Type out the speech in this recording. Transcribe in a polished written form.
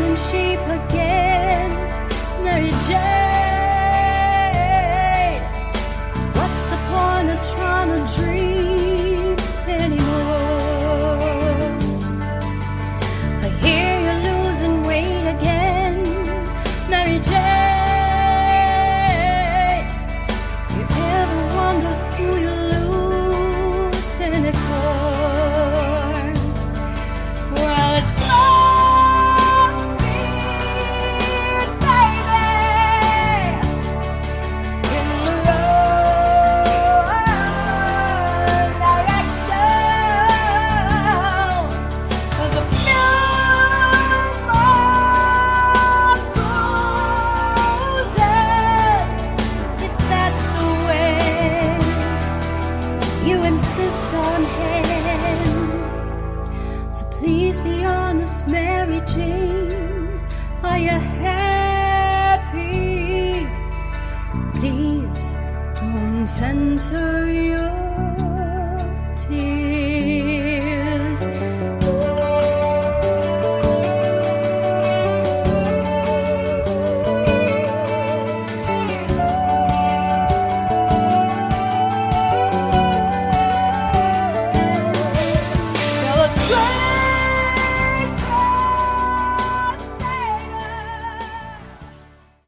stealing sheep again. Mary Jane, what's the point of trying to dream anymore? I hear you're losing weight again, Mary Jane. You ever wonder who you're losing it for? Well, it's Florine, baby, in the wrong direction. There's a few more bruises, if that's the way you insist on him. So please be honest, Mary Jane. Are you happy? Please don't censor your tears.